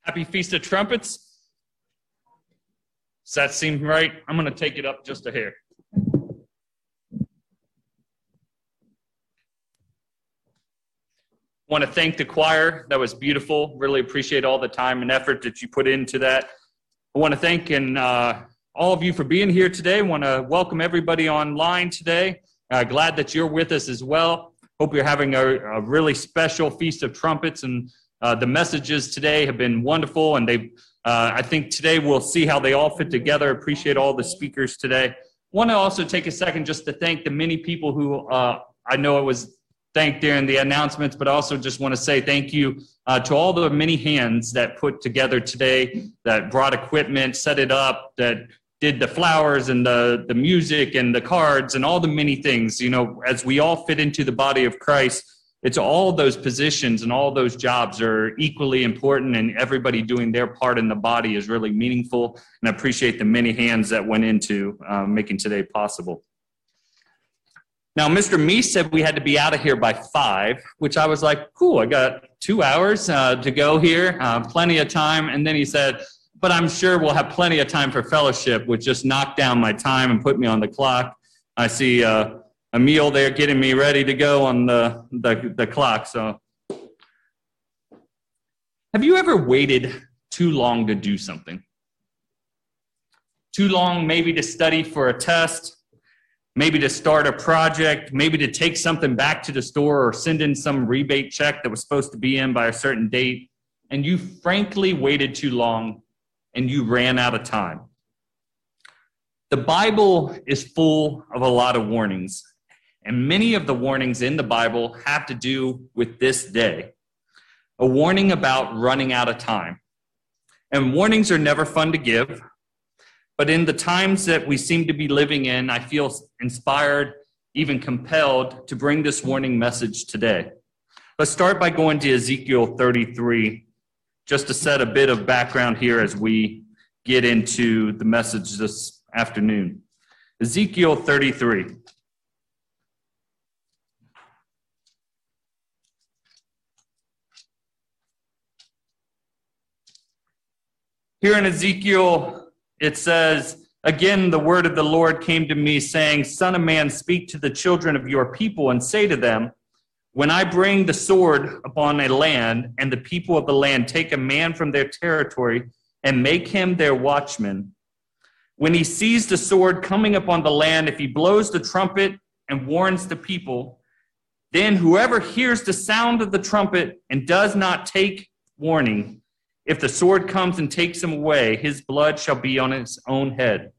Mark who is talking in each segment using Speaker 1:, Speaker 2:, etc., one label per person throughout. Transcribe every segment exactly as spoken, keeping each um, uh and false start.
Speaker 1: Happy Feast of Trumpets. Does that seem right? I'm going to take it up just a hair. I want to thank the choir. That was beautiful. Really appreciate all the time and effort that you put into that. I want to thank and uh, all of you for being here today. I want to welcome everybody online today. Uh, glad that you're with us as well. Hope you're having a, a really special Feast of Trumpets, and uh, the messages today have been wonderful, and they uh, I think today we'll see how they all fit together. Appreciate all the speakers today. Want to also take a second just to thank the many people who uh, I know it was thanked during the announcements, but also just want to say thank you uh, to all the many hands that put together today, that brought equipment, set it up, that did the flowers and the, the music and the cards and all the many things. You know, as we all fit into the body of Christ, it's all those positions and all those jobs are equally important, and everybody doing their part in the body is really meaningful. And I appreciate the many hands that went into uh, making today possible. Now, Mister Meese said we had to be out of here by five, which I was like, cool, I got two hours uh, to go here, uh, plenty of time. And then he said, but I'm sure we'll have plenty of time for fellowship, which just knocked down my time and put me on the clock. I see uh, Emil there getting me ready to go on the, the, the clock. So, have you ever waited too long to do something? Too long maybe to study for a test, maybe to start a project, maybe to take something back to the store or send in some rebate check that was supposed to be in by a certain date, and you frankly waited too long and you ran out of time. The Bible is full of a lot of warnings, and many of the warnings in the Bible have to do with this day. A warning about running out of time. And warnings are never fun to give, but in the times that we seem to be living in, I feel inspired, even compelled to bring this warning message today. Let's start by going to Ezekiel thirty-three, just to set a bit of background here as we get into the message this afternoon. Ezekiel thirty-three. Here in Ezekiel, it says, again, the word of the Lord came to me, saying, Son of man, speak to the children of your people and say to them, when I bring the sword upon a land, and the people of the land take a man from their territory and make him their watchman, when he sees the sword coming upon the land, if he blows the trumpet and warns the people, then whoever hears the sound of the trumpet and does not take warning, if the sword comes and takes him away, his blood shall be on his own head.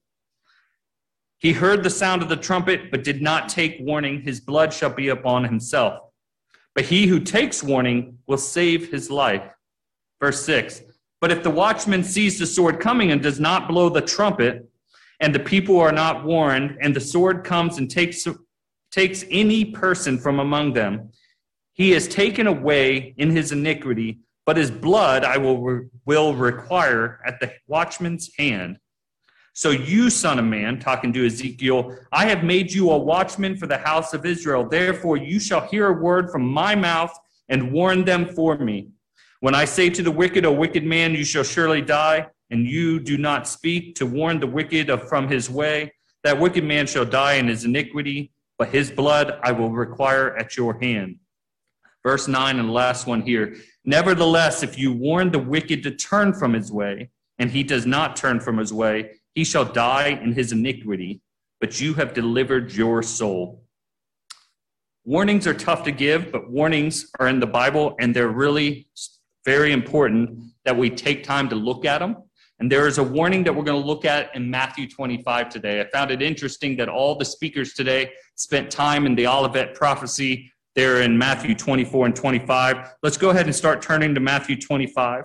Speaker 1: He heard the sound of the trumpet, but did not take warning. His blood shall be upon himself. But he who takes warning will save his life. Verse six, but if the watchman sees the sword coming and does not blow the trumpet, and the people are not warned, and the sword comes and takes, takes any person from among them, he is taken away in his iniquity, but his blood I will, re- will require at the watchman's hand. So you, son of man, talking to Ezekiel, I have made you a watchman for the house of Israel. Therefore you shall hear a word from my mouth and warn them for me. When I say to the wicked, O wicked man, you shall surely die, and you do not speak to warn the wicked of from his way, that wicked man shall die in his iniquity, but his blood I will require at your hand. Verse nine and the last one here. Nevertheless, if you warn the wicked to turn from his way, and he does not turn from his way, he shall die in his iniquity, but you have delivered your soul. Warnings are tough to give, but warnings are in the Bible, and they're really very important that we take time to look at them. And there is a warning that we're going to look at in Matthew twenty-five today. I found it interesting that all the speakers today spent time in the Olivet prophecy there in Matthew twenty-four and twenty-five. Let's go ahead and start turning to Matthew twenty-five.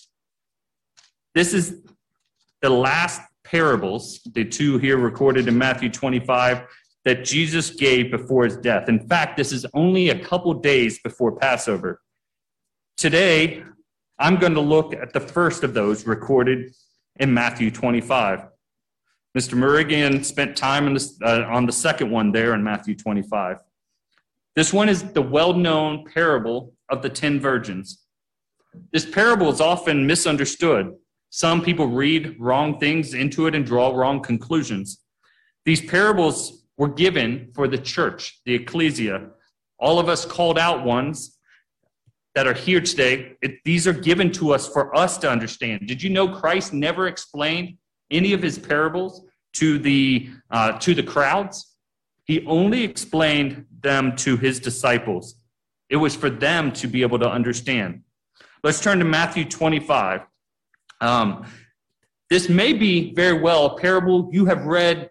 Speaker 1: This is the last parables, the two here recorded in Matthew twenty-five, that Jesus gave before his death. In fact, this is only a couple days before Passover. Today, I'm going to look at the first of those recorded in Matthew twenty-five. Mister Murrigan spent time on, this, uh, on the second one there in Matthew twenty-five. This one is the well-known parable of the ten virgins. This parable is often misunderstood. Some people read wrong things into it and draw wrong conclusions. These parables were given for the church, the ecclesia. All of us called out ones that are here today, it, these are given to us for us to understand. Did you know Christ never explained any of his parables to the uh, to the crowds? He only explained them to his disciples. It was for them to be able to understand. Let's turn to Matthew twenty-five. Um, this may be very well a parable you have read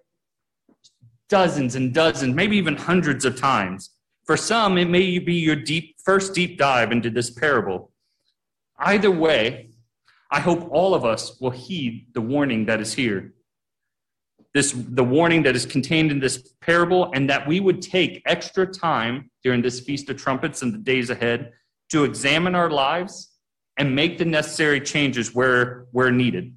Speaker 1: dozens and dozens, maybe even hundreds of times. For some, it may be your deep first deep dive into this parable. Either way, I hope all of us will heed the warning that is here. This, the warning that is contained in this parable, and that we would take extra time during this Feast of Trumpets and the days ahead to examine our lives and make the necessary changes where, where needed.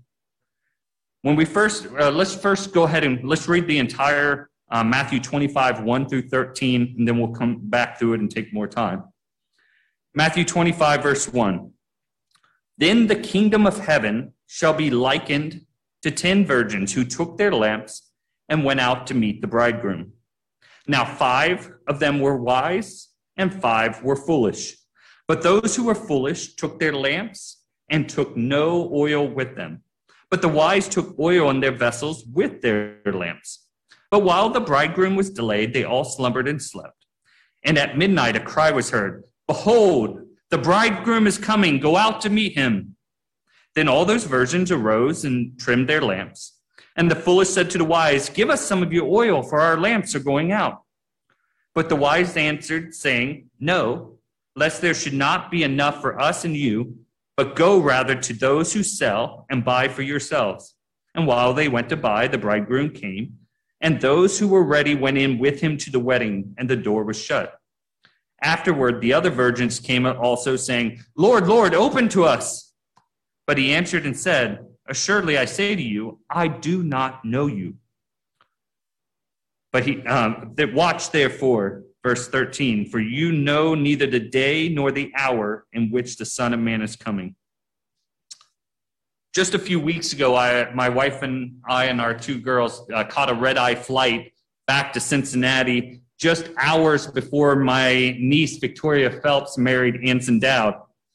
Speaker 1: When we first, uh, let's first go ahead and let's read the entire uh, Matthew twenty-five, one through thirteen, and then we'll come back through it and take more time. Matthew twenty-five, verse one. Then the kingdom of heaven shall be likened to ten virgins who took their lamps and went out to meet the bridegroom. Now five of them were wise, and five were foolish. But those who were foolish took their lamps and took no oil with them. But the wise took oil in their vessels with their lamps. But while the bridegroom was delayed, they all slumbered and slept. And at midnight a cry was heard, "Behold, the bridegroom is coming, go out to meet him." Then all those virgins arose and trimmed their lamps. And the foolish said to the wise, "Give us some of your oil, for our lamps are going out." But the wise answered, saying, "No, lest there should not be enough for us and you, but go rather to those who sell and buy for yourselves." And while they went to buy, the bridegroom came, and those who were ready went in with him to the wedding, and the door was shut. Afterward, the other virgins came also, saying, "Lord, Lord, open to us." But he answered and said, "Assuredly, I say to you, I do not know you." But he um, that watch therefore, verse thirteen, for you know neither the day nor the hour in which the Son of Man is coming. Just a few weeks ago, I, my wife and I and our two girls uh, caught a red-eye flight back to Cincinnati just hours before my niece, Victoria Phelps, married Anson Dowd.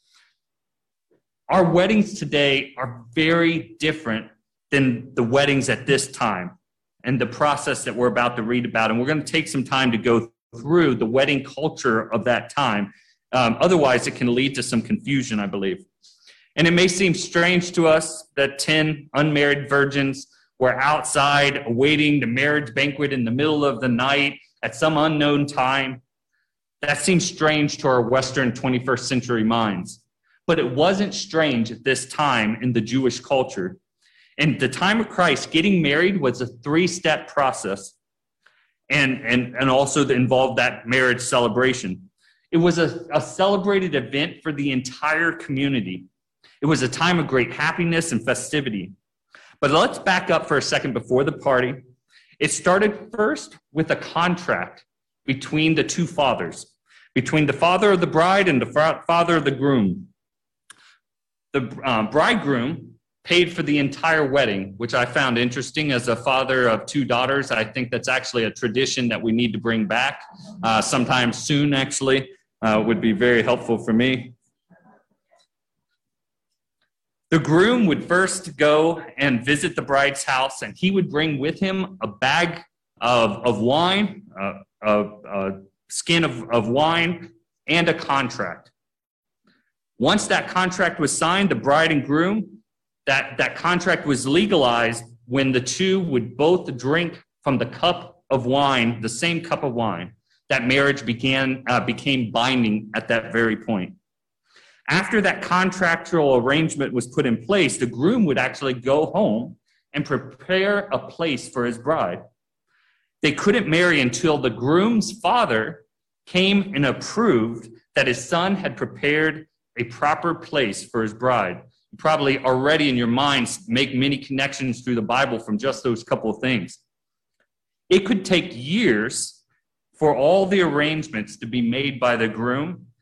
Speaker 1: Our weddings today are very different than the weddings at this time and the process that we're about to read about. And we're going to take some time to go through the wedding culture of that time. Um, otherwise, it can lead to some confusion, I believe. And it may seem strange to us that ten unmarried virgins were outside awaiting the marriage banquet in the middle of the night at some unknown time. That seems strange to our Western twenty-first century minds. But it wasn't strange at this time in the Jewish culture. In the time of Christ, getting married was a three-step process, and, and, and also involved that marriage celebration. It was a, a celebrated event for the entire community. It was a time of great happiness and festivity. But let's back up for a second before the party. It started first with a contract between the two fathers, between the father of the bride and the father of the groom. The uh, bridegroom paid for the entire wedding, which I found interesting. As a father of two daughters, I think that's actually a tradition that we need to bring back uh, sometime soon, actually. Uh, would be very helpful for me. The groom would first go and visit the bride's house, and he would bring with him a bag of, of wine, uh, a, a skin of, of wine, and a contract. Once that contract was signed, the bride and groom, that, that contract was legalized when the two would both drink from the cup of wine, the same cup of wine. That marriage began uh, became binding at that very point. After that contractual arrangement was put in place, the groom would actually go home and prepare a place for his bride. They couldn't marry until the groom's father came and approved that his son had prepared a proper place for his bride. You probably already in your minds make many connections through the Bible from just those couple of things. It could take years for all the arrangements to be made by the groom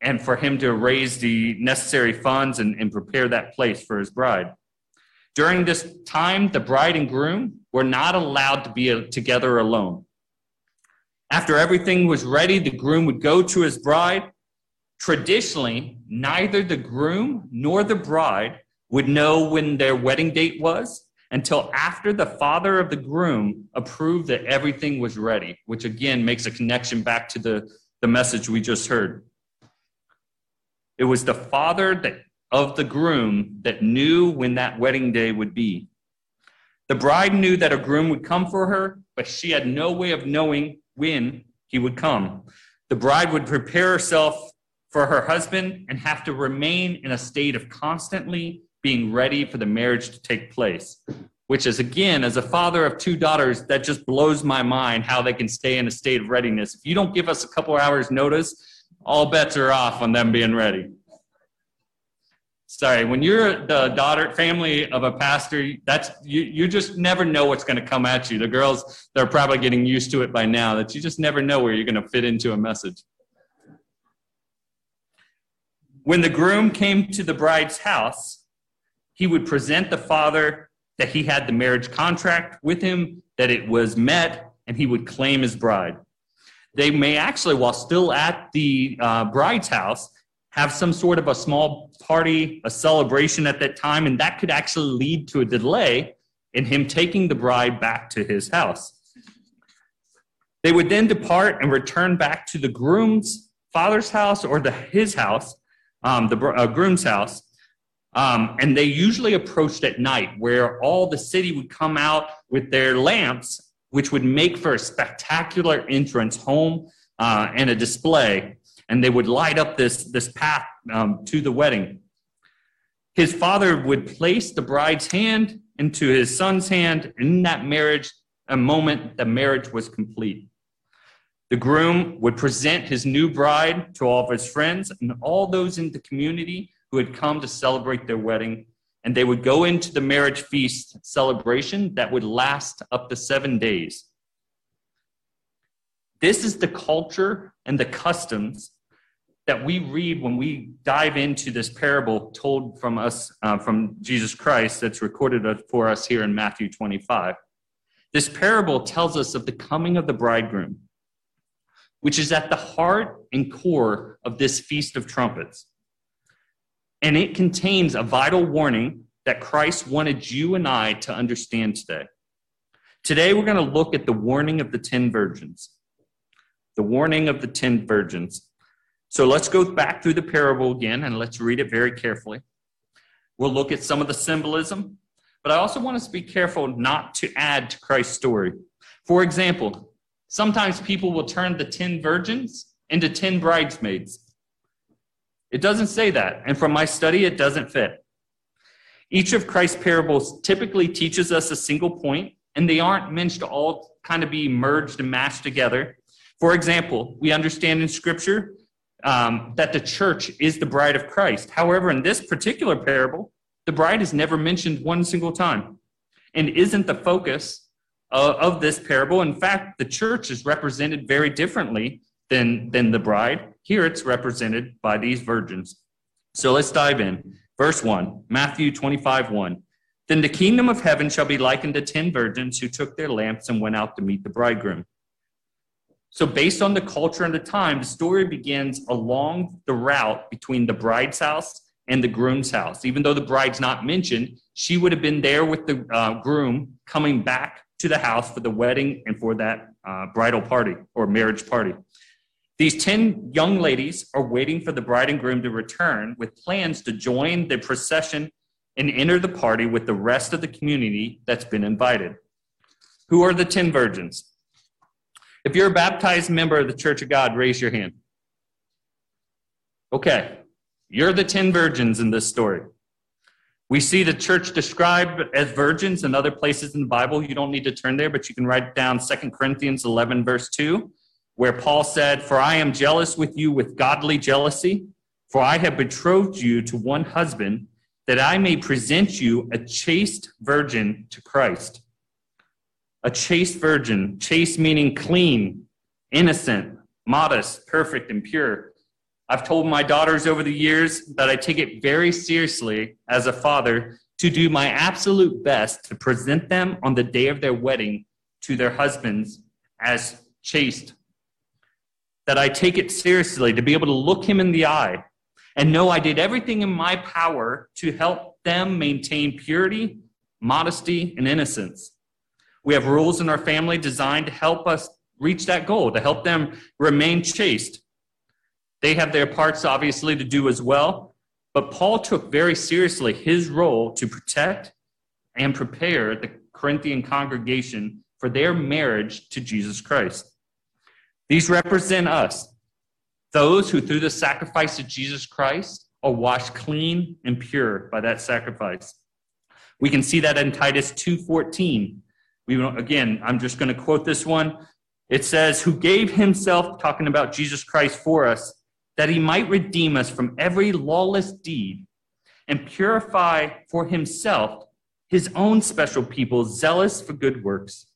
Speaker 1: and for him to raise the necessary funds and, and prepare that place for his bride. During this time, the bride and groom were not allowed to be together alone. After everything was ready, the groom would go to his bride. Traditionally, neither the groom nor the bride would know when their wedding date was until after the father of the groom approved that everything was ready, which again makes a connection back to the, the message we just heard. It was the father that, of the groom that knew when that wedding day would be. The bride knew that a groom would come for her, but she had no way of knowing when he would come. The bride would prepare herself for her husband and have to remain in a state of constantly being ready for the marriage to take place, which is, again, as a father of two daughters, that just blows my mind how they can stay in a state of readiness. If you don't give us a couple hours notice, all bets are off on them being ready. Sorry, when you're the daughter family of a pastor, that's you, you just never know what's going to come at you. The girls, they're probably getting used to it by now, that you just never know where you're going to fit into a message. When the groom came to the bride's house, he would present the father that he had the marriage contract with him, that it was met, and he would claim his bride. They may actually, while still at the uh, bride's house, have some sort of a small party, a celebration at that time, and that could actually lead to a delay in him taking the bride back to his house. They would then depart and return back to the groom's father's house or the his house, um, the uh, groom's house, um, and they usually approached at night, where all the city would come out with their lamps, which would make for a spectacular entrance home uh, and a display. And they would light up this, this path um, to the wedding. His father would place the bride's hand into his son's hand. In that marriage, a moment the marriage was complete. The groom would present his new bride to all of his friends and all those in the community who had come to celebrate their wedding. And they would go into the marriage feast celebration that would last up to seven days. This is the culture and the customs that we read when we dive into this parable told from us, uh, from Jesus Christ, that's recorded for us here in Matthew twenty-five. This parable tells us of the coming of the bridegroom, which is at the heart and core of this Feast of Trumpets. And it contains a vital warning that Christ wanted you and I to understand today. Today, we're going to look at the warning of the ten virgins. The warning of the ten virgins. So let's go back through the parable again, and let's read it very carefully. We'll look at some of the symbolism, but I also want us to be careful not to add to Christ's story. For example, sometimes people will turn the ten virgins into ten bridesmaids. It doesn't say that, and from my study, it doesn't fit. Each of Christ's parables typically teaches us a single point, and they aren't meant to all kind of be merged and mashed together. For example, we understand in Scripture um, that the church is the bride of Christ. However, in this particular parable, the bride is never mentioned one single time and isn't the focus of, of this parable. In fact, the church is represented very differently than, than the bride. Here it's represented by these virgins. So let's dive in. Verse one, Matthew twenty-five, one. Then the kingdom of heaven shall be likened to ten virgins who took their lamps and went out to meet the bridegroom. So based on the culture and the time, the story begins along the route between the bride's house and the groom's house. Even though the bride's not mentioned, she would have been there with the uh, groom coming back to the house for the wedding and for that uh, bridal party or marriage party. These ten young ladies are waiting for the bride and groom to return with plans to join the procession and enter the party with the rest of the community that's been invited. Who are the ten virgins? If you're a baptized member of the Church of God, raise your hand. Okay, you're the ten virgins in this story. We see the church described as virgins in other places in the Bible. You don't need to turn there, but you can write down Second Corinthians eleven, verse two, where Paul said, "For I am jealous with you with godly jealousy, for I have betrothed you to one husband, that I may present you a chaste virgin to Christ." A chaste virgin, chaste meaning clean, innocent, modest, perfect, and pure. I've told my daughters over the years that I take it very seriously as a father to do my absolute best to present them on the day of their wedding to their husbands as chaste. That I take it seriously to be able to look him in the eye and know I did everything in my power to help them maintain purity, modesty, and innocence. We have rules in our family designed to help us reach that goal, to help them remain chaste. They have their parts, obviously, to do as well, but Paul took very seriously his role to protect and prepare the Corinthian congregation for their marriage to Jesus Christ. These represent us, those who through the sacrifice of Jesus Christ are washed clean and pure by that sacrifice. We can see that in Titus two fourteen. We, again, I'm just going to quote this one. It says, who gave himself, talking about Jesus Christ for us, that he might redeem us from every lawless deed and purify for himself his own special people, zealous for good works.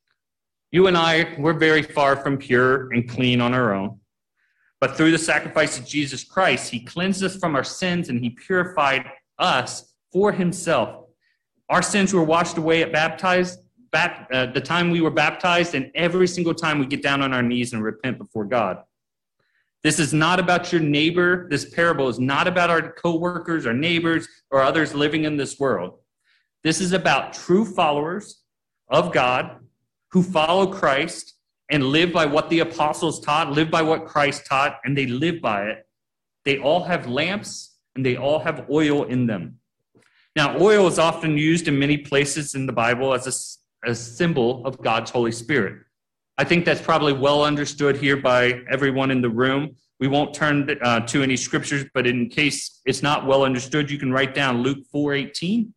Speaker 1: You and I, we're very far from pure and clean on our own. But through the sacrifice of Jesus Christ, he cleansed us from our sins and he purified us for himself. Our sins were washed away at baptized, bat, uh, the time we were baptized, and every single time we get down on our knees and repent before God. This is not about your neighbor. This parable is not about our co-workers, our neighbors, or others living in this world. This is about true followers of God who follow Christ and live by what the apostles taught, live by what Christ taught, and they live by it. They all have lamps and they all have oil in them. Now, oil is often used in many places in the Bible as a, a symbol of God's Holy Spirit. I think that's probably well understood here by everyone in the room. We won't turn uh, to any scriptures, but in case it's not well understood, you can write down Luke four eighteen.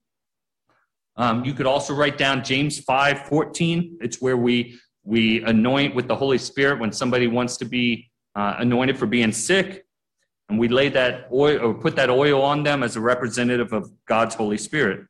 Speaker 1: Um, you could also write down James five fourteen. It's where we we anoint with the Holy Spirit when somebody wants to be uh, anointed for being sick, and we lay that oil or put that oil on them as a representative of God's Holy Spirit.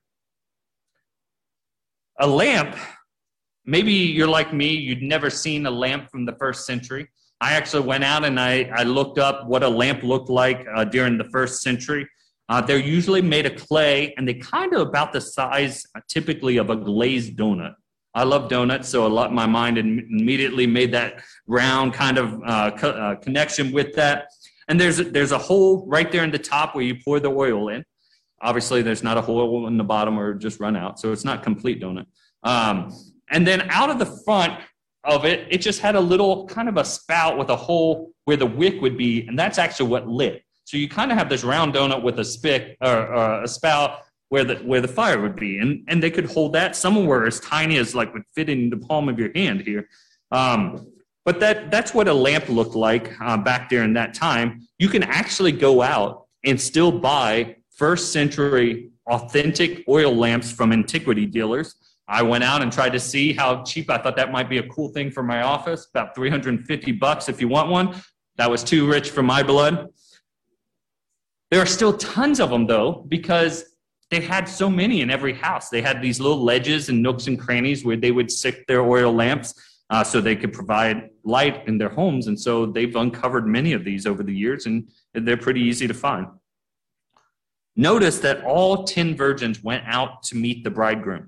Speaker 1: A lamp. Maybe you're like me, you'd never seen a lamp from the first century. I actually went out and I, I looked up what a lamp looked like uh, during the first century. Uh, they're usually made of clay, and they kind of about the size uh, typically of a glazed donut. I love donuts, so a lot my mind immediately made that round kind of uh, co- uh, connection with that. And there's, there's a hole right there in the top where you pour the oil in. Obviously, there's not a hole in the bottom or just run out, so it's not complete donut. Um, And then out of the front of it, it just had a little kind of a spout with a hole where the wick would be, and that's actually what lit. So you kind of have this round donut with a spick or, or a spout where the where the fire would be, and and they could hold that. Some were as tiny as like would fit in the palm of your hand here. Um, but that that's what a lamp looked like uh, back there in that time. You can actually go out and still buy first century authentic oil lamps from antiquity dealers. I went out and tried to see how cheap. I thought that might be a cool thing for my office, about three hundred fifty bucks if you want one. That was too rich for my blood. There are still tons of them, though, because they had so many in every house. They had these little ledges and nooks and crannies where they would stick their oil lamps uh, so they could provide light in their homes. And so they've uncovered many of these over the years, and they're pretty easy to find. Notice that all ten virgins went out to meet the bridegroom.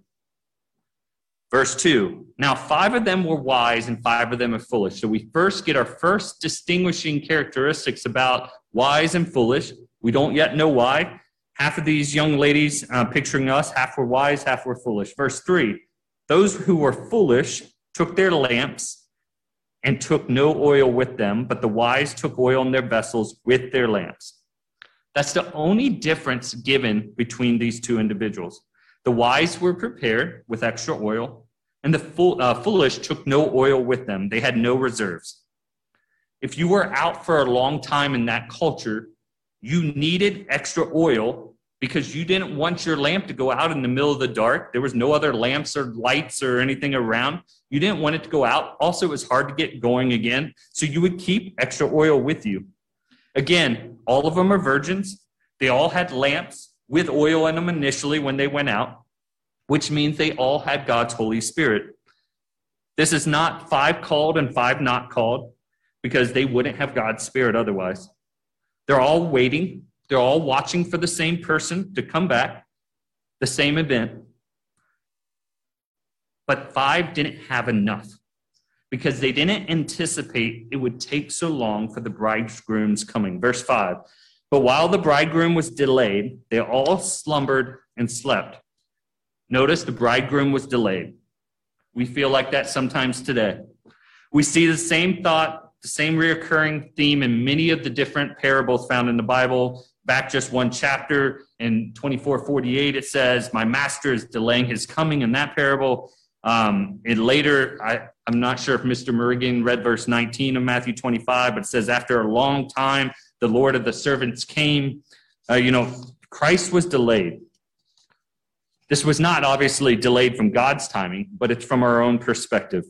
Speaker 1: Verse two, now five of them were wise and five of them are foolish. So we first get our first distinguishing characteristics about wise and foolish. We don't yet know why. Half of these young ladies uh, picturing us, half were wise, half were foolish. Verse three, those who were foolish took their lamps and took no oil with them, but the wise took oil in their vessels with their lamps. That's the only difference given between these two individuals. The wise were prepared with extra oil, and the fool, uh, foolish took no oil with them. They had no reserves. If you were out for a long time in that culture, you needed extra oil because you didn't want your lamp to go out in the middle of the dark. There was no other lamps or lights or anything around. You didn't want it to go out. Also, it was hard to get going again, so you would keep extra oil with you. Again, all of them are virgins. They all had lamps with oil in them initially when they went out, which means they all had God's Holy Spirit. This is not five called and five not called, because they wouldn't have God's Spirit otherwise. They're all waiting. They're all watching for the same person to come back, the same event. But five didn't have enough because they didn't anticipate it would take so long for the bridegroom's coming. Verse five, but while the bridegroom was delayed, they all slumbered and slept. Notice the bridegroom was delayed. We feel like that sometimes today. We see the same thought, the same reoccurring theme in many of the different parables found in the Bible. Back just one chapter in twenty-four forty-eight, it says, my master is delaying his coming in that parable. Um, and later, I, I'm not sure if Mister Murrigan read verse nineteen of Matthew twenty-five, but it says, after a long time, the Lord of the servants came. Uh, you know, Christ was delayed. This was not obviously delayed from God's timing, but it's from our own perspective.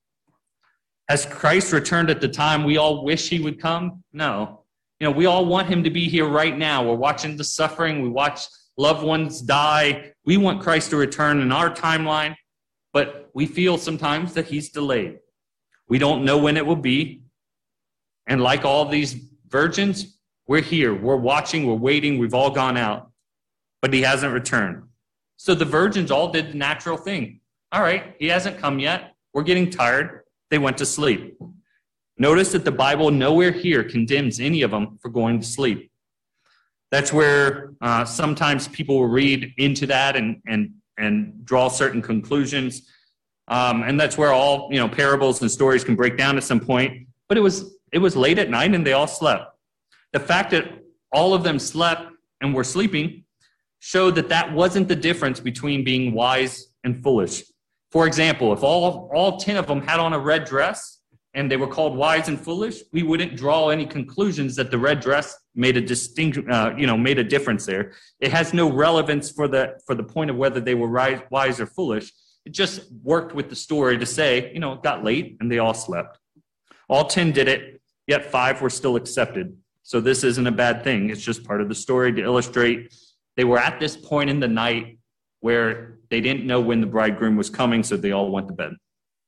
Speaker 1: Has Christ returned at the time we all wish he would come? No. You know, we all want him to be here right now. We're watching the suffering. We watch loved ones die. We want Christ to return in our timeline, but we feel sometimes that he's delayed. We don't know when it will be. And like all these virgins, we're here. We're watching. We're waiting. We've all gone out, but he hasn't returned. So the virgins all did the natural thing. All right, he hasn't come yet. We're getting tired. They went to sleep. Notice that the Bible nowhere here condemns any of them for going to sleep. That's where uh, sometimes people will read into that and and and draw certain conclusions. Um, and that's where all, you know, parables and stories can break down at some point. But it was it was late at night and they all slept. The fact that all of them slept and were sleeping showed that that wasn't the difference between being wise and foolish. For example, if all all ten of them had on a red dress and they were called wise and foolish, we wouldn't draw any conclusions that the red dress made a distinct, uh, you know, made a difference there. It has no relevance for the for the point of whether they were wise or foolish. It just worked with the story to say, you know, it got late and they all slept. All ten did it, yet five were still accepted. So this isn't a bad thing. It's just part of the story to illustrate they were at this point in the night where they didn't know when the bridegroom was coming, so they all went to bed.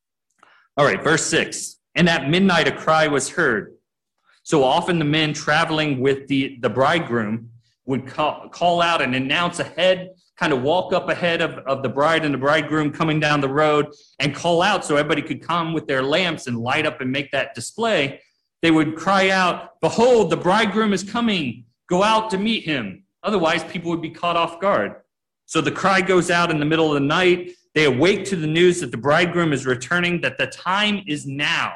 Speaker 1: All right, verse six. And at midnight a cry was heard. So often the men traveling with the, the bridegroom would call, call out and announce ahead, kind of walk up ahead of, of the bride and the bridegroom coming down the road and call out so everybody could come with their lamps and light up and make that display. They would cry out, behold, the bridegroom is coming. Go out to meet him. Otherwise, people would be caught off guard. So the cry goes out in the middle of the night. They awake to the news that the bridegroom is returning, that the time is now.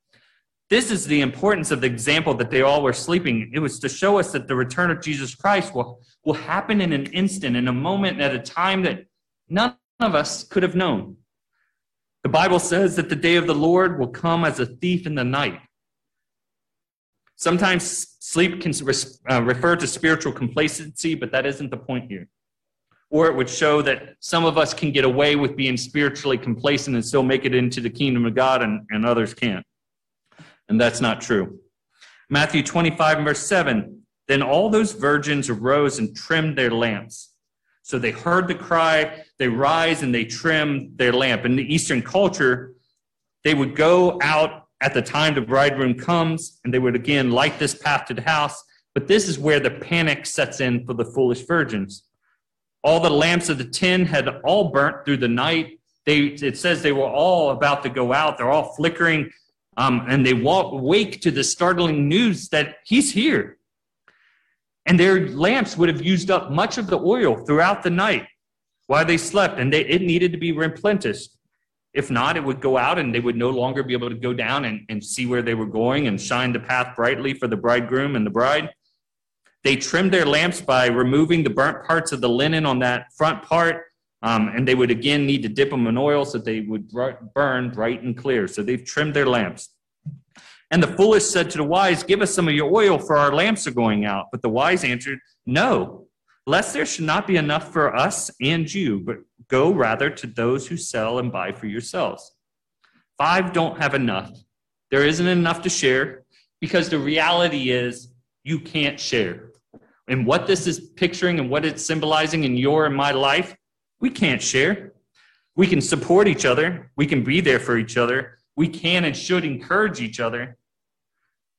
Speaker 1: This is the importance of the example that they all were sleeping. It was to show us that the return of Jesus Christ will, will happen in an instant, in a moment, at a time that none of us could have known. The Bible says that the day of the Lord will come as a thief in the night. Sometimes sleep can uh, refer to spiritual complacency, but that isn't the point here. Or it would show that some of us can get away with being spiritually complacent and still make it into the kingdom of God, and, and others can't. And that's not true. Matthew twenty-five and verse seven, then all those virgins arose and trimmed their lamps. So they heard the cry, they rise and they trim their lamp. In the Eastern culture, they would go out at the time the bridegroom comes, and they would again light this path to the house. But this is where the panic sets in for the foolish virgins. All the lamps of the ten had all burnt through the night. They, it says they were all about to go out. They're all flickering, um, and they walk, wake to the startling news that he's here. And their lamps would have used up much of the oil throughout the night while they slept, and they, it needed to be replenished. If not, it would go out, and they would no longer be able to go down and, and see where they were going and shine the path brightly for the bridegroom and the bride. They trimmed their lamps by removing the burnt parts of the linen on that front part, um, and they would again need to dip them in oil so they would burn bright and clear. So they've trimmed their lamps. And the foolish said to the wise, give us some of your oil, for our lamps are going out. But the wise answered, no, lest there should not be enough for us and you, but go rather to those who sell and buy for yourselves. Five don't have enough. There isn't enough to share, because the reality is you can't share. And what this is picturing and what it's symbolizing in your and my life, we can't share. We can support each other. We can be there for each other. We can and should encourage each other.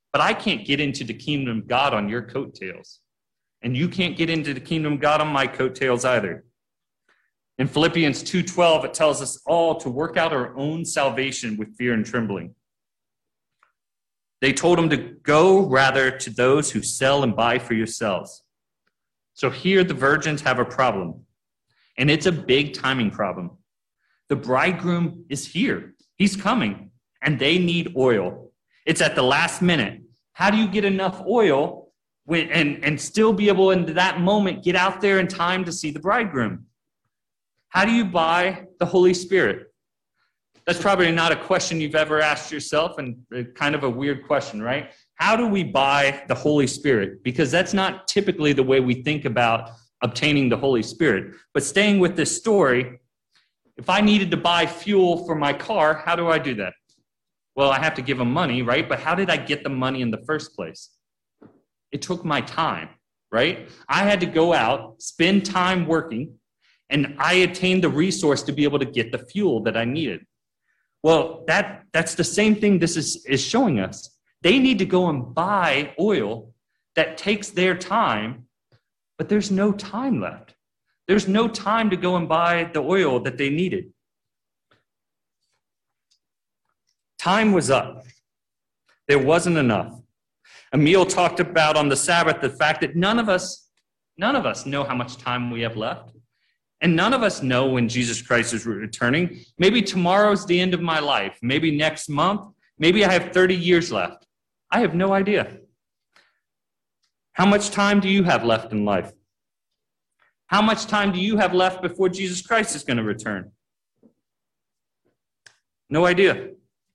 Speaker 1: but I can't get into the kingdom of God on your coattails. And you can't get into the kingdom of God on my coattails either. In Philippians two twelve, it tells us all to work out our own salvation with fear and trembling. They told him to go rather to those who sell and buy for yourselves. So here the virgins have a problem, and it's a big timing problem. The bridegroom is here. He's coming, and they need oil. It's at the last minute. How do you get enough oil when, and, and still be able in that moment get out there in time to see the bridegroom? How do you buy the Holy Spirit? That's probably not a question you've ever asked yourself, and kind of a weird question, right? How do we buy the Holy Spirit? Because that's not typically the way we think about obtaining the Holy Spirit. But staying with this story, if I needed to buy fuel for my car, how do I do that? Well, I have to give them money, right? But how did I get the money in the first place? It took my time, right? I had to go out, spend time working, and I attained the resource to be able to get the fuel that I needed. Well, that, that's the same thing this is, is showing us. They need to go and buy oil that takes their time, but there's no time left. There's no time to go and buy the oil that they needed. Time was up. There wasn't enough. Emil talked about on the Sabbath the fact that none of us, none of us know how much time we have left. And none of us know when Jesus Christ is returning. Maybe tomorrow's the end of my life. Maybe next month. Maybe I have thirty years left. I have no idea. How much time do you have left in life? How much time do you have left before Jesus Christ is going to return? No idea.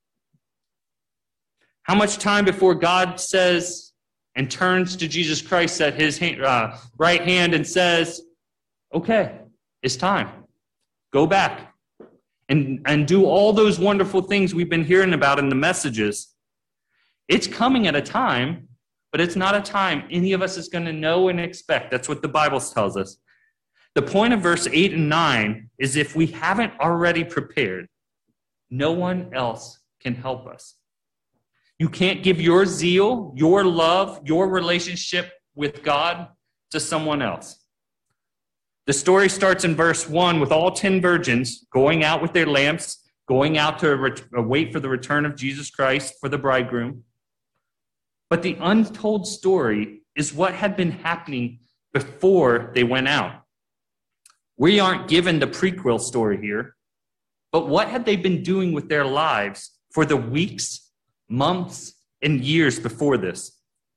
Speaker 1: How much time before God says and turns to Jesus Christ at his uh, right hand and says, okay, it's time. Go back and, and do all those wonderful things we've been hearing about in the messages. It's coming at a time, but it's not a time any of us is going to know and expect. That's what the Bible tells us. The point of verse eight and nine is if we haven't already prepared, no one else can help us. You can't give your zeal, your love, your relationship with God to someone else. The story starts in verse one with all ten virgins going out with their lamps, going out to ret- wait for the return of Jesus Christ for the bridegroom. But the untold story is what had been happening before they went out. We aren't given the prequel story here, but what had they been doing with their lives for the weeks, months, and years before this?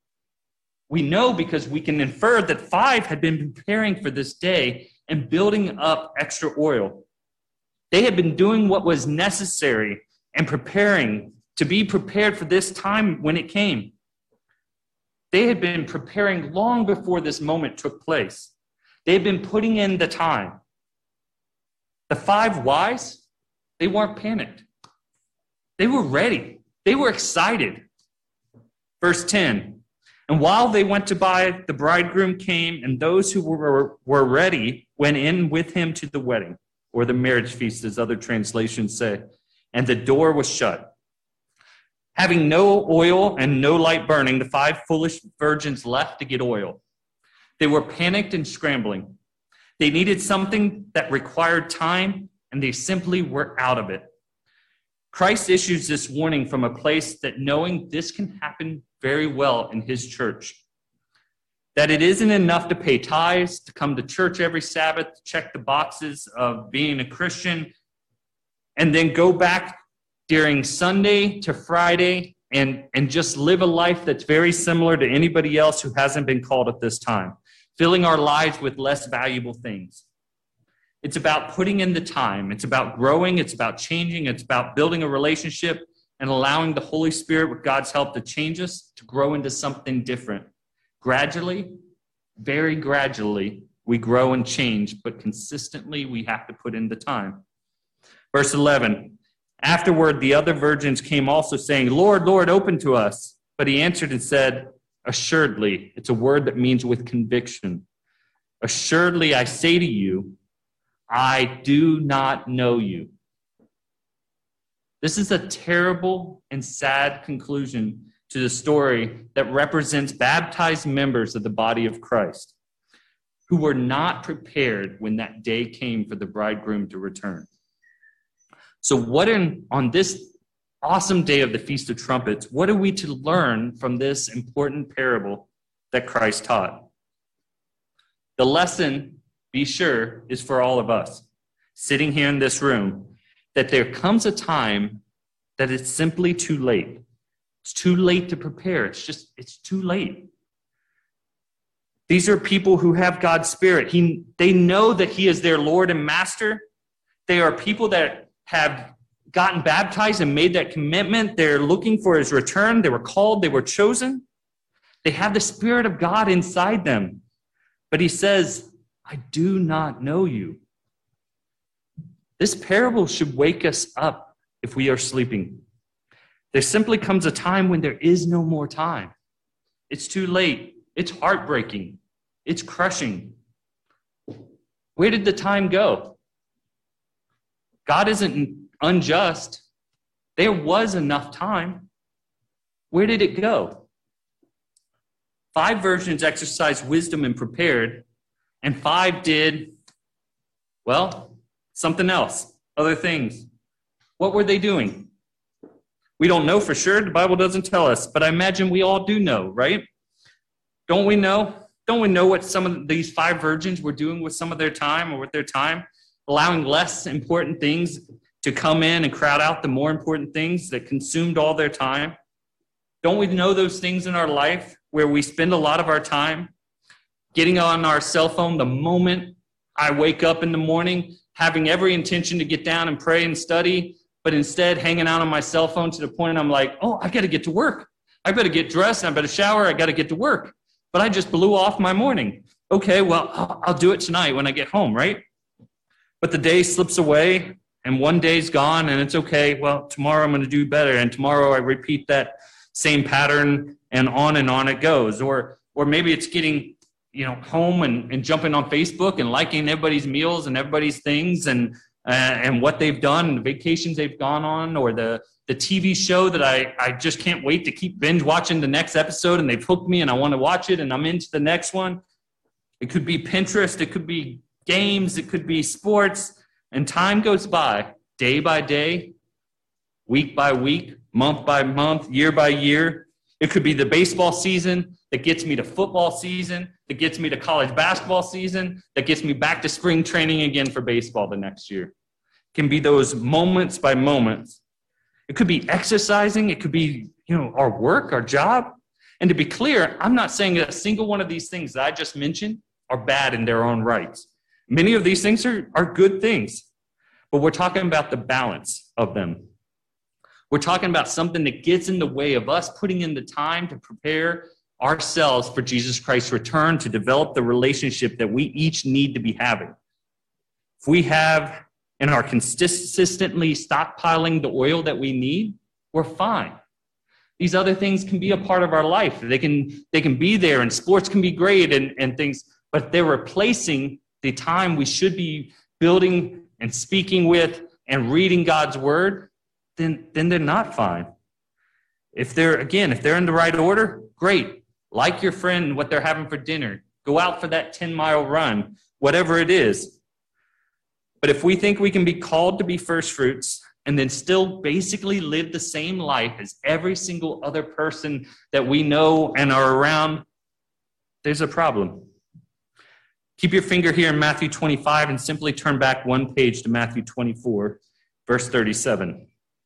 Speaker 1: We know because we can infer that five had been preparing for this day and building up extra oil. They had been doing what was necessary and preparing to be prepared for this time when it came. They had been preparing long before this moment took place. They had been putting in the time. The five wise, they weren't panicked. They were ready. They were excited. Verse ten. And while they went to buy, the bridegroom came, and those who were, were ready went in with him to the wedding, or the marriage feast, as other translations say, and the door was shut. Having no oil and no light burning, the five foolish virgins left to get oil. They were panicked and scrambling. They needed something that required time, and they simply were out of it. Christ issues this warning from a place that knowing this can happen very well in his church. That it isn't enough to pay tithes, to come to church every Sabbath, to check the boxes of being a Christian, and then go back during Sunday to Friday and, and just live a life that's very similar to anybody else who hasn't been called at this time, filling our lives with less valuable things. It's about putting in the time. It's about growing. It's about changing. It's about building a relationship and allowing the Holy Spirit, with God's help, to change us, to grow into something different. Gradually, very gradually, we grow and change, but consistently we have to put in the time. Verse eleven, afterward the other virgins came also saying, Lord, Lord, open to us. But he answered and said, assuredly, it's a word that means with conviction. Assuredly, I say to you, I do not know you. This is a terrible and sad conclusion to the story that represents baptized members of the body of Christ who were not prepared when that day came for the bridegroom to return. So what in, on this awesome day of the Feast of Trumpets, what are we to learn from this important parable that Christ taught? The lesson, be sure, is for all of us sitting here in this room, that there comes a time that it's simply too late. It's too late to prepare. It's just, it's too late. These are people who have God's Spirit. He, they know that He is their Lord and Master. They are people that have gotten baptized and made that commitment. They're looking for His return. They were called. They were chosen. They have the Spirit of God inside them. But He says, I do not know you. This parable should wake us up if we are sleeping. There simply comes a time when there is no more time. It's too late. It's heartbreaking. It's crushing. Where did the time go? God isn't unjust. There was enough time. Where did it go? Five virgins exercised wisdom and prepared, and five did, well, something else, other things. What were they doing? We don't know for sure. The Bible doesn't tell us, but I imagine we all do know, right? Don't we know? Don't we know what some of these five virgins were doing with some of their time or with their time? Allowing less important things to come in and crowd out the more important things that consumed all their time. Don't we know those things in our life where we spend a lot of our time getting on our cell phone the moment I wake up in the morning, having every intention to get down and pray and study, but instead hanging out on my cell phone to the point I'm like, oh, I got to get to work. I better get dressed. I better shower. I got to get to work. But I just blew off my morning. Okay, well, I'll, I'll do it tonight when I get home, right? But the day slips away and one day's gone and it's okay. Well, tomorrow I'm going to do better. And tomorrow I repeat that same pattern and on and on it goes. Or, or maybe it's getting, you know, home and, and jumping on Facebook and liking everybody's meals and everybody's things and Uh, and what they've done, the vacations they've gone on, or the, the T V show that I, I just can't wait to keep binge watching the next episode, and they've hooked me and I want to watch it and I'm into the next one. It could be Pinterest, it could be games, it could be sports, and time goes by, day by day, week by week, month by month, year by year. It could be the baseball season that gets me to football season, that gets me to college basketball season, that gets me back to spring training again for baseball the next year. It can be those moments by moments. It could be exercising. It could be, you know, our work, our job. And to be clear, I'm not saying that a single one of these things that I just mentioned are bad in their own rights. Many of these things are, are good things, but we're talking about the balance of them. We're talking about something that gets in the way of us putting in the time to prepare ourselves for Jesus Christ's return, to develop the relationship that we each need to be having. If we have and are consistently stockpiling the oil that we need, we're fine. These other things can be a part of our life. They can, they can be there, and sports can be great and, and things, but they're replacing the time we should be building and speaking with and reading God's word, then, then they're not fine. If they're, again, if they're in the right order, great. Like your friend, what they're having for dinner. Go out for that ten-mile run, whatever it is. But if we think we can be called to be first fruits and then still basically live the same life as every single other person that we know and are around, there's a problem. Keep your finger here in Matthew twenty-five and simply turn back one page to Matthew twenty-four, verse thirty-seven.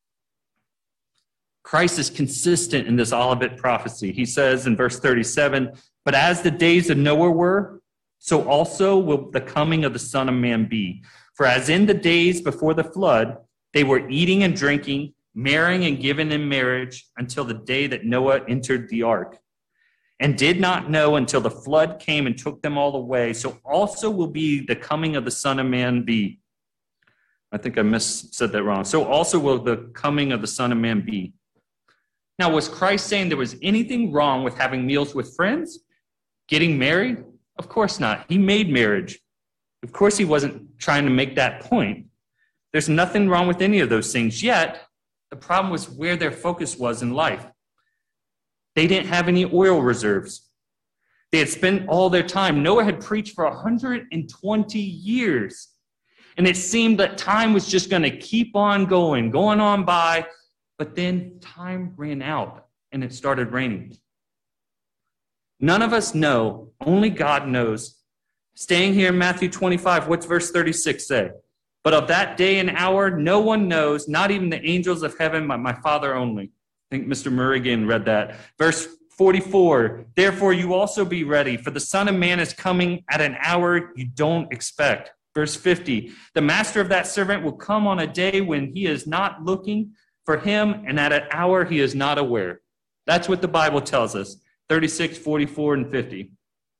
Speaker 1: Christ is consistent in this Olivet prophecy. He says in verse thirty-seven, but as the days of Noah were, so also will the coming of the Son of Man be. For as in the days before the flood, they were eating and drinking, marrying and giving in marriage until the day that Noah entered the ark, and did not know until the flood came and took them all away. So also will be the coming of the Son of Man be. I think I mis said that wrong. So also will the coming of the Son of Man be. Now, was Christ saying there was anything wrong with having meals with friends? Getting married? Of course not. He made marriage. Of course he wasn't trying to make that point. There's nothing wrong with any of those things, yet the problem was where their focus was in life. They didn't have any oil reserves. They had spent all their time. Noah had preached for one hundred twenty years. And it seemed that time was just going to keep on going, going on by. But then time ran out and it started raining. None of us know. Only God knows. Staying here in Matthew twenty-five, what's verse thirty-six say? But of that day and hour, no one knows, not even the angels of heaven, but my Father only. I think Mister Murrigan read that. Verse forty-four, therefore you also be ready, for the Son of Man is coming at an hour you don't expect. Verse fifty, the master of that servant will come on a day when he is not looking for him, and at an hour he is not aware. That's what the Bible tells us, thirty-six, forty-four, and fifty.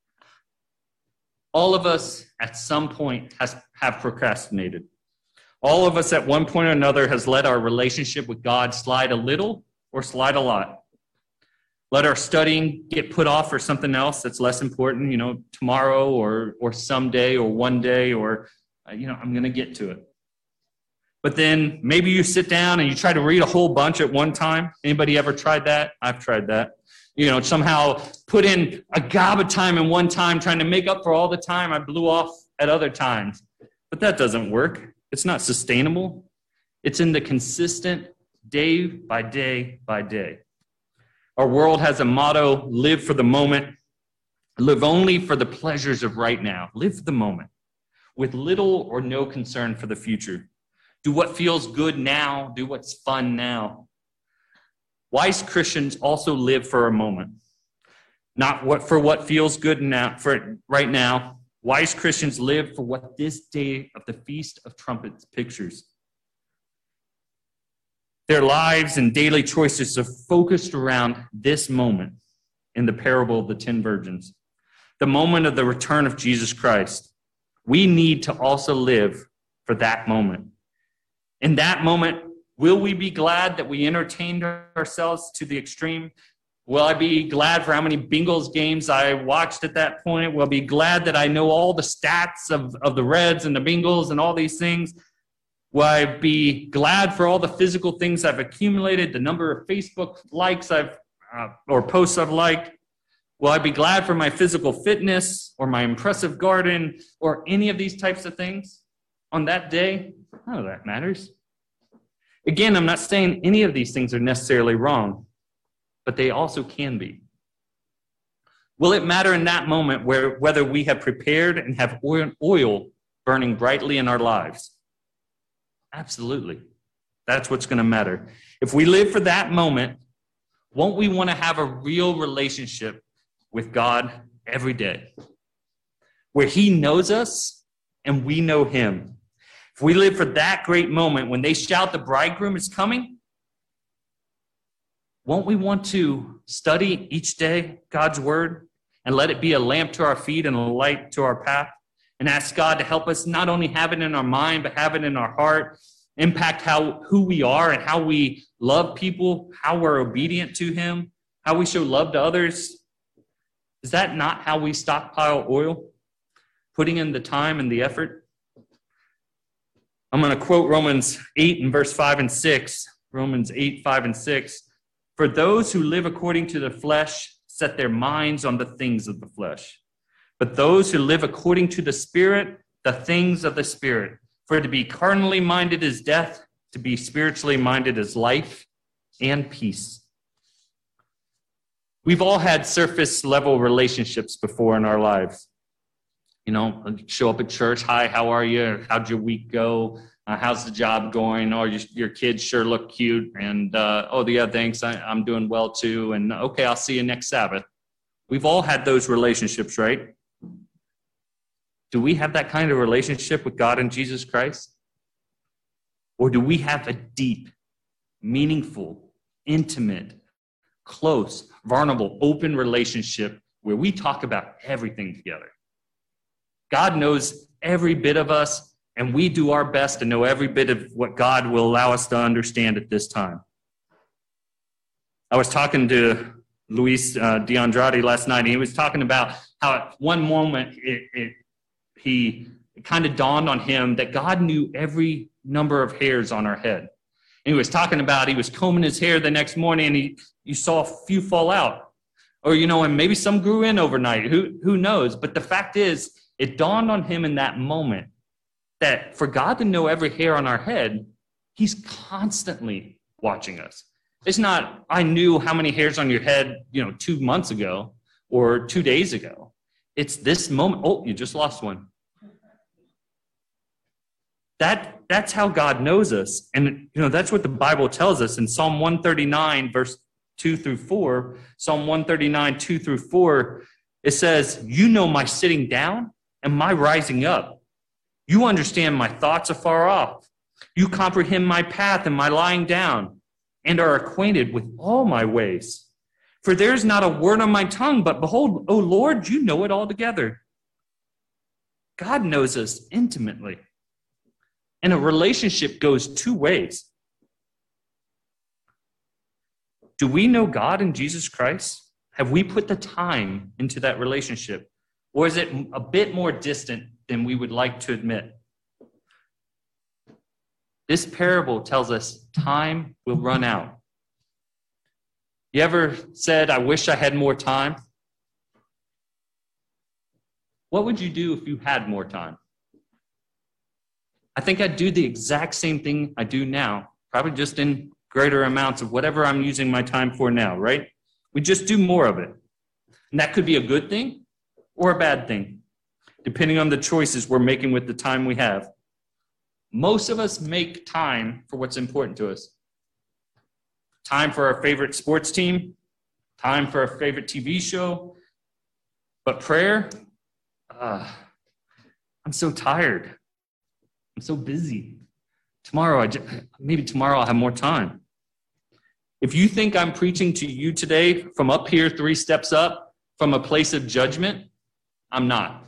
Speaker 1: All of us at some point has, have procrastinated. All of us at one point or another has let our relationship with God slide a little or slide a lot. Let our studying get put off for something else that's less important, you know, tomorrow or or someday or one day or, uh, you know, I'm going to get to it. But then maybe you sit down and you try to read a whole bunch at one time. Anybody ever tried that? I've tried that. You know, somehow put in a gob of time in one time trying to make up for all the time I blew off at other times. But that doesn't work. It's not sustainable. It's in the consistent day by day by day. Our world has a motto, live for the moment, live only for the pleasures of right now. Live for the moment with little or no concern for the future. Do what feels good now. Do what's fun now. Wise Christians also live for a moment, not what for what feels good now for right now. Wise Christians live for what this day of the Feast of Trumpets pictures. Their lives and daily choices are focused around this moment in the parable of the ten virgins, the moment of the return of Jesus Christ. We need to also live for that moment. In that moment, will we be glad that we entertained ourselves to the extreme? Will I be glad for how many Bengals games I watched at that point? Will I be glad that I know all the stats of, of the Reds and the Bengals and all these things? Will I be glad for all the physical things I've accumulated, the number of Facebook likes I've uh, or posts I've liked? Will I be glad for my physical fitness or my impressive garden or any of these types of things on that day? None of that matters. Again, I'm not saying any of these things are necessarily wrong, but they also can be. Will it matter in that moment where whether we have prepared and have oil, oil burning brightly in our lives? Absolutely. That's what's going to matter. If we live for that moment, won't we want to have a real relationship with God every day, where he knows us and we know him? If we live for that great moment when they shout the bridegroom is coming, won't we want to study each day God's word and let it be a lamp to our feet and a light to our path, and ask God to help us not only have it in our mind, but have it in our heart, impact how who we are and how we love people, how we're obedient to him, how we show love to others? Is that not how we stockpile oil? Putting in the time and the effort? I'm going to quote Romans eight and verse five and six. Romans eight, five and six. For those who live according to the flesh set their minds on the things of the flesh. But those who live according to the Spirit, the things of the Spirit. For to be carnally minded is death, to be spiritually minded is life and peace. We've all had surface level relationships before in our lives. You know, show up at church. Hi, how are you? How'd your week go? Uh, how's the job going? Oh, your, your kids sure look cute. And, uh, oh, yeah, thanks. I, I'm doing well, too. And, okay, I'll see you next Sabbath. We've all had those relationships, right? Do we have that kind of relationship with God and Jesus Christ? Or do we have a deep, meaningful, intimate, close, vulnerable, open relationship where we talk about everything together? God knows every bit of us, and we do our best to know every bit of what God will allow us to understand at this time. I was talking to Luis uh, DeAndrade last night, and he was talking about how at one moment it, it, he it kind of dawned on him that God knew every number of hairs on our head. And he was talking about he was combing his hair the next morning and he you saw a few fall out. Or, you know, and maybe some grew in overnight. Who, who knows? But the fact is, it dawned on him in that moment that for God to know every hair on our head, he's constantly watching us. It's not, I knew how many hairs on your head, you know, two months ago or two days ago. It's this moment. Oh, you just lost one. That, that's how God knows us. And, you know, that's what the Bible tells us in Psalm one thirty-nine, verse two through four, Psalm one thirty-nine, two through four, it says, you know my sitting down and my rising up. You understand my thoughts afar off. You comprehend my path and my lying down and are acquainted with all my ways. For there's not a word on my tongue, but behold, O Lord, you know it altogether. God knows us intimately. And a relationship goes two ways. Do we know God in Jesus Christ? Have we put the time into that relationship? Or is it a bit more distant than we would like to admit? This parable tells us time will run out. You ever said, I wish I had more time? What would you do if you had more time? I think I'd do the exact same thing I do now, probably just in greater amounts of whatever I'm using my time for now, right? We just do more of it. And that could be a good thing or a bad thing, depending on the choices we're making with the time we have. Most of us make time for what's important to us. Time for our favorite sports team, time for our favorite T V show. But prayer, uh, I'm so tired. I'm so busy. Tomorrow, I just, maybe tomorrow I'll have more time. If you think I'm preaching to you today from up here, three steps up, from a place of judgment, I'm not.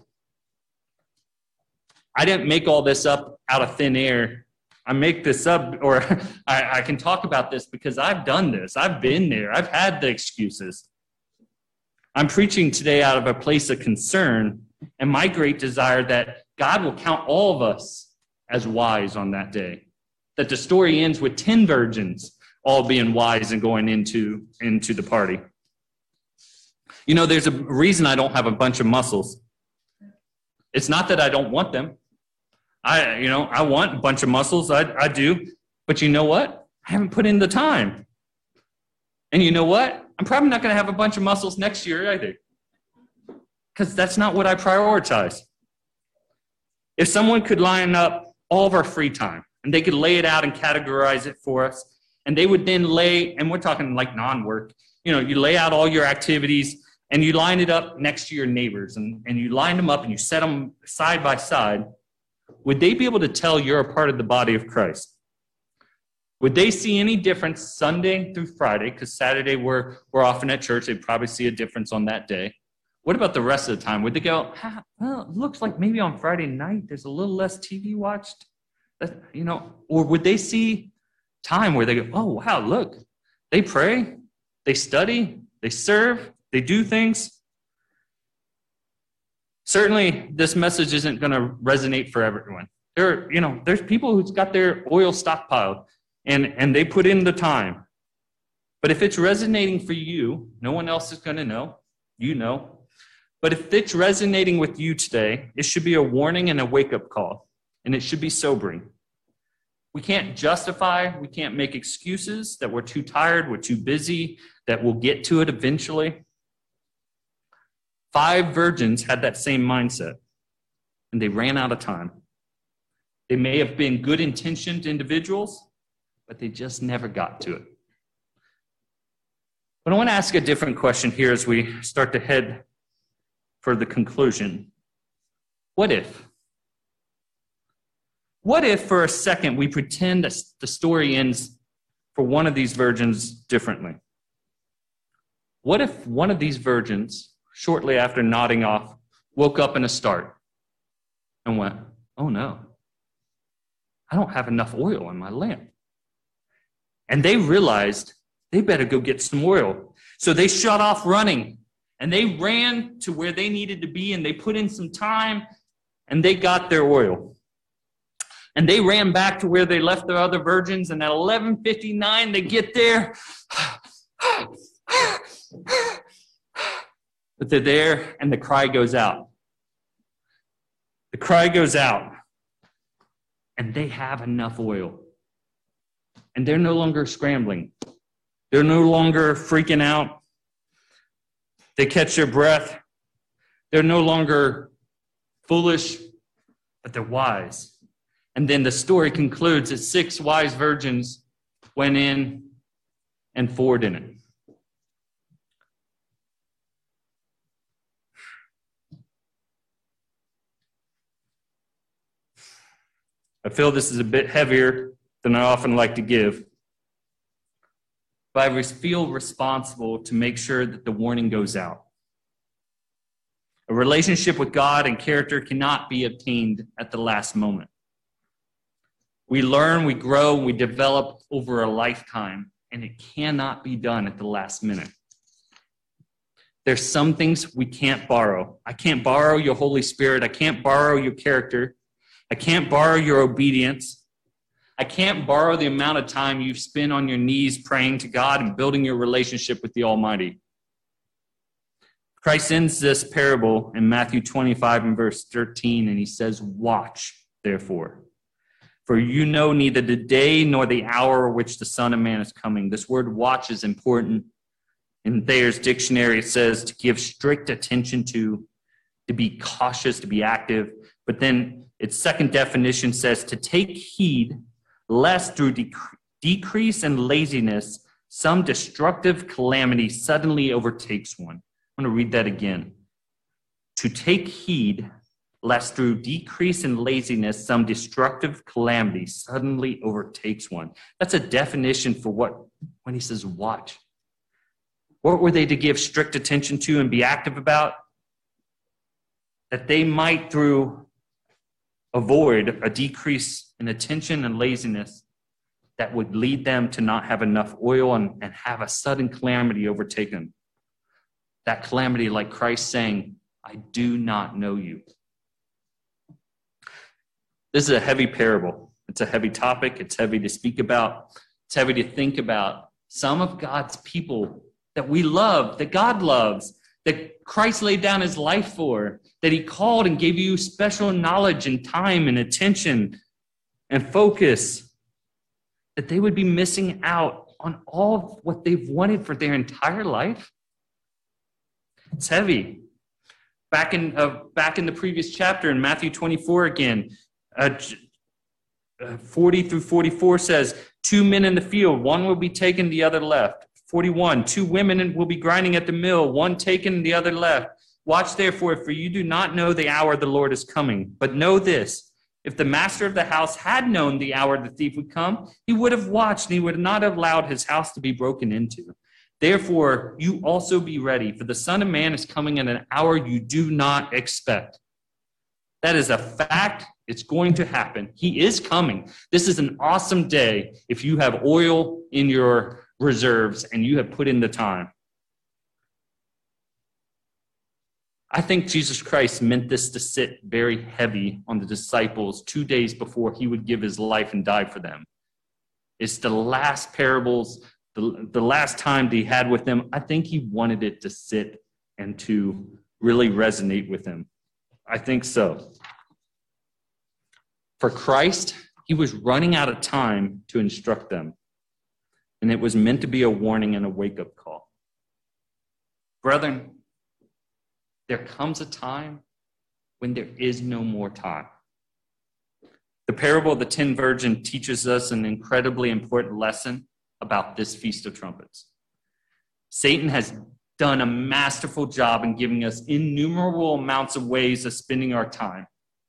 Speaker 1: I didn't make all this up out of thin air. I make this up, or I, I can talk about this because I've done this. I've been there. I've had the excuses. I'm preaching today out of a place of concern and my great desire that God will count all of us as wise on that day. That the story ends with ten virgins all being wise and going into, into the party. You know, there's a reason I don't have a bunch of muscles. It's not that I don't want them. I, you know, I want a bunch of muscles. I, I do. But you know what? I haven't put in the time. And you know what? I'm probably not going to have a bunch of muscles next year either. Because that's not what I prioritize. If someone could line up all of our free time, and they could lay it out and categorize it for us, and they would then lay, and we're talking like non-work, you know, you lay out all your activities, and you line it up next to your neighbors, and, and you line them up, and you set them side by side, would they be able to tell you're a part of the body of Christ? Would they see any difference Sunday through Friday? Because Saturday we're, we're often at church. They'd probably see a difference on that day. What about the rest of the time? Would they go, ah, well, it looks like maybe on Friday night there's a little less T V watched? That, you know, or would they see time where they go, oh, wow, look, they pray, they study, they serve, they do things? Certainly, this message isn't going to resonate for everyone. There, you know, there's people who's got their oil stockpiled, and, and they put in the time. But if it's resonating for you, no one else is going to know. You know. But if it's resonating with you today, it should be a warning and a wake-up call, and it should be sobering. We can't justify, we can't make excuses that we're too tired, we're too busy, that we'll get to it eventually. Five virgins had that same mindset, and they ran out of time. They may have been good-intentioned individuals, but they just never got to it. But I want to ask a different question here as we start to head for the conclusion. What if? What if for a second we pretend that the story ends for one of these virgins differently? What if one of these virgins, shortly after nodding off, woke up in a start and went, oh no, I don't have enough oil in my lamp. And they realized they better go get some oil. So they shut off running and they ran to where they needed to be and they put in some time and they got their oil. And they ran back to where they left their other virgins, and at eleven fifty-nine, they get there. But they're there, and the cry goes out. The cry goes out, and they have enough oil. And they're no longer scrambling. They're no longer freaking out. They catch their breath. They're no longer foolish, but they're wise. And then the story concludes that six wise virgins went in and poured in it. I feel this is a bit heavier than I often like to give, but I feel responsible to make sure that the warning goes out. A relationship with God and character cannot be obtained at the last moment. We learn, we grow, we develop over a lifetime, and it cannot be done at the last minute. There's some things we can't borrow. I can't borrow your Holy Spirit. I can't borrow your character. I can't borrow your obedience. I can't borrow the amount of time you've spent on your knees praying to God and building your relationship with the Almighty. Christ ends this parable in Matthew twenty-five and verse thirteen, and he says, "Watch, therefore, for you know neither the day nor the hour which the Son of Man is coming." This word watch is important. In Thayer's dictionary, it says to give strict attention to, to be cautious, to be active. But then its second definition says to take heed lest through dec- decrease and laziness, some destructive calamity suddenly overtakes one. I'm going to read that again. To take heed lest through decrease and laziness, some destructive calamity suddenly overtakes one. That's a definition for what, when he says watch. What were they to give strict attention to and be active about? That they might, through avoid a decrease in attention and laziness that would lead them to not have enough oil and, and have a sudden calamity overtake them. That calamity, like Christ saying, "I do not know you." This is a heavy parable. It's a heavy topic. It's heavy to speak about. It's heavy to think about. Some of God's people that we love, that God loves, that Christ laid down his life for, that he called and gave you special knowledge and time and attention and focus, that they would be missing out on all of what they've wanted for their entire life. It's heavy. Back in uh, back in the previous chapter, in Matthew twenty-four again, uh, forty through forty-four says, two men in the field, one will be taken, the other left. forty-one, two women will be grinding at the mill, one taken, the other left. Watch therefore, for you do not know the hour the Lord is coming. But know this, if the master of the house had known the hour the thief would come, he would have watched, and he would not have allowed his house to be broken into. Therefore, you also be ready, for the Son of Man is coming at an hour you do not expect. That is a fact. It's going to happen. He is coming. This is an awesome day if you have oil in your reserves and you have put in the time. I think Jesus Christ meant this to sit very heavy on the disciples two days before he would give his life and die for them. It's the last parables, the, the last time that he had with them. I think he wanted it to sit and to really resonate with him. I think so. For Christ, he was running out of time to instruct them. And it was meant to be a warning and a wake-up call. Brethren, there comes a time when there is no more time. The parable of the ten virgins teaches us an incredibly important lesson about this Feast of Trumpets. Satan has done a masterful job in giving us innumerable amounts of ways of spending our time.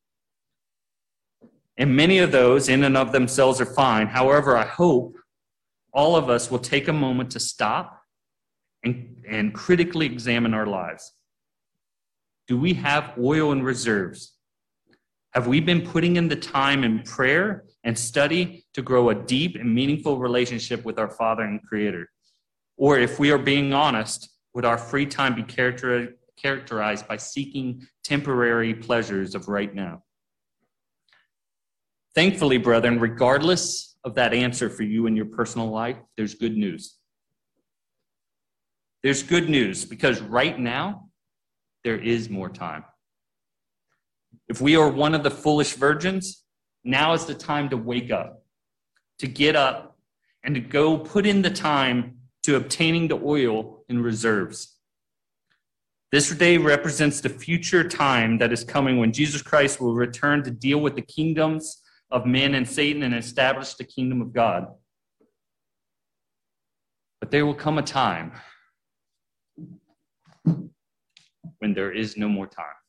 Speaker 1: And many of those in and of themselves are fine. However, I hope all of us will take a moment to stop and, and critically examine our lives. Do we have oil in reserves? Have we been putting in the time in prayer and study to grow a deep and meaningful relationship with our Father and Creator? Or if we are being honest, would our free time be character, characterized by seeking temporary pleasures of right now? Thankfully, brethren, regardless of that answer for you in your personal life, there's good news. There's good news because right now, there is more time. If we are one of the foolish virgins, now is the time to wake up, to get up, and to go put in the time to obtaining the oil in reserves. This day represents the future time that is coming when Jesus Christ will return to deal with the kingdoms of men and Satan and establish the kingdom of God. But there will come a time when there is no more time.